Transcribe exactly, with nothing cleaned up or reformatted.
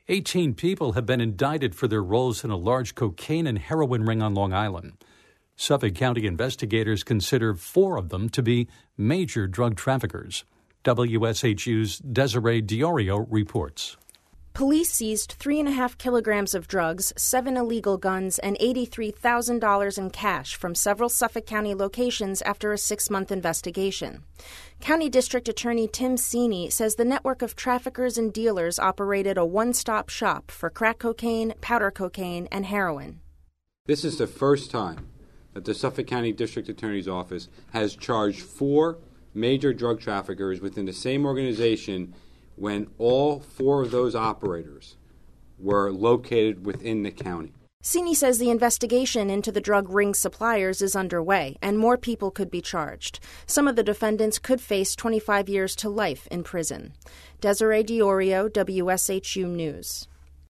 eighteen people have been indicted for their roles in a large cocaine and heroin ring on Long Island. Suffolk County investigators consider four of them to be major drug traffickers. W S H U's Desiree Diorio reports. Police seized three and a half kilograms of drugs, seven illegal guns, and eighty-three thousand dollars in cash from several Suffolk County locations after a six-month investigation. County District Attorney Tim Sini says the network of traffickers and dealers operated a one-stop shop for crack cocaine, powder cocaine, and heroin. This is the first time that the Suffolk County District Attorney's Office has charged four major drug traffickers within the same organization when all four of those operators were located within the county. Sini says the investigation into the drug ring suppliers is underway, and more people could be charged. Some of the defendants could face twenty-five years to life in prison. Desiree Diorio, W S H U News.